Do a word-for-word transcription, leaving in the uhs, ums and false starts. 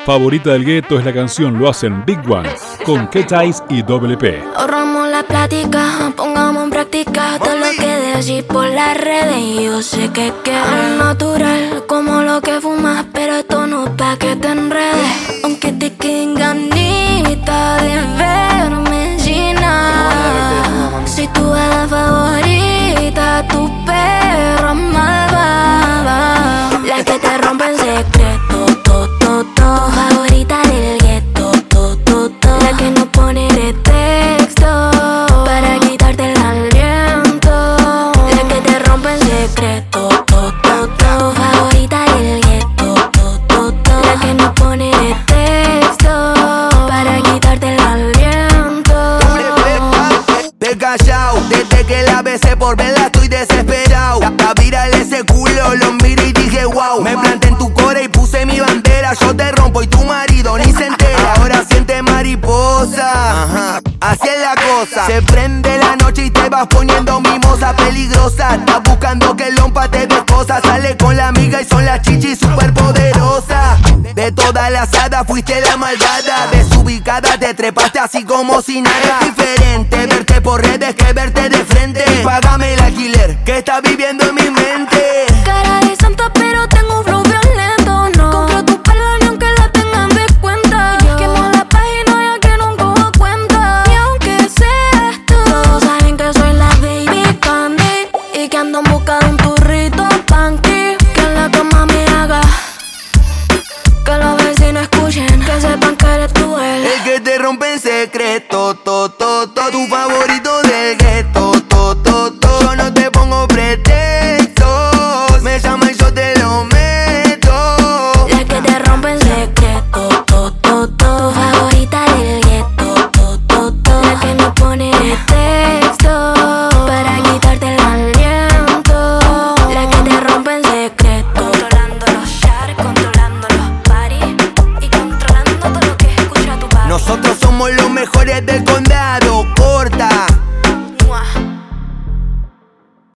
Favorita del Gueto es la canción Lo Hacen Big Ones con K-Tice y Double P. Ahorramos la plática, pongamos en práctica todo lo que decís por las redes. Y yo sé que quieres natural como lo que fumas, pero esto no es pa' que te enredes. Aunque te queden ganitas de verme sin nada. Soy tu hada favorita, tu perra malvada, la que te rompe en secreto, to, to, to. Favorita del gueto, to, to, to. La que no pone de texto para quitarte el aliento, la que te rompe en secreto, to, to, to. Favorita del gueto, to, to, to. La que no pone de texto para quitarte el aliento. Te callao, desde que la besé por verla estoy desesperado. Pa' virarle ese culo, lo miré y dije wow. Me planté en tu core y puse mi bandera. Yo te rompo y tu marido ni se entera. Ahora siente mariposa, ajá, así es la cosa. Se prende la noche y te vas poniendo mimosa peligrosa. Estás buscando que el lompa te dé cosas. Sale con la amiga y son las chichis super poderosas. De todas las hadas fuiste la malvada. Desubicada te trepaste así como si nada. Es diferente verte por redes que verte de frente. Y págame el alquiler que está viviendo en mi mente. Cara de santa pero tengo un flow violento, no. Compro tu pelo ni aunque la tengan de cuenta. Quemo la página ya que no cojo cuenta. Y aunque seas tú, todos saben que soy la baby candy y que ando en busca de un turrito panqui que en la cama me haga que los vecinos escuchen, que sepan que eres tú él. El que te rompe en secreto, to, to, to. Tu favorito del gueto, to, to, to. Yo no te pongo pretextos, me llama y yo te lo meto. La que te rompe en secreto, to, to, to. Favorita del gueto, to, to, to. La que no pone de texto para quitarte el aliento, la que te rompe en secreto. Controlando los chats, controlando los parties y controlando todo lo que escucha tu padre. Nosotros somos los mejores del condado, corta.